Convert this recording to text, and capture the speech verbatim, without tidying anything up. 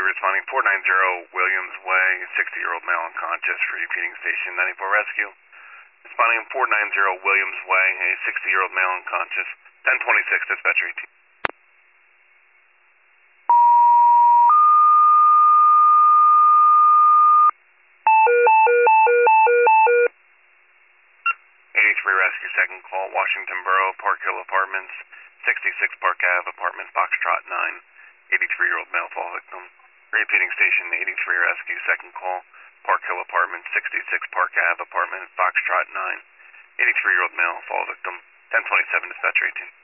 responding four ninety Williams Way, sixty-year-old male unconscious for repeating station ninety-four rescue. Responding four ninety Williams Way, a sixty-year-old male unconscious, ten twenty-six dispatcher eighteen. eighty-three rescue, second call, Washington Borough, Park Hill Apartments, sixty-six Park Ave, apartment Foxtrot nine, eighty-three-year-old male fall victim. Repeating station eighty-three rescue, second call, Park Hill Apartments, sixty-six Park Ave, apartment Foxtrot nine, eighty-three-year-old male fall victim, ten twenty-seven dispatcher eighteen.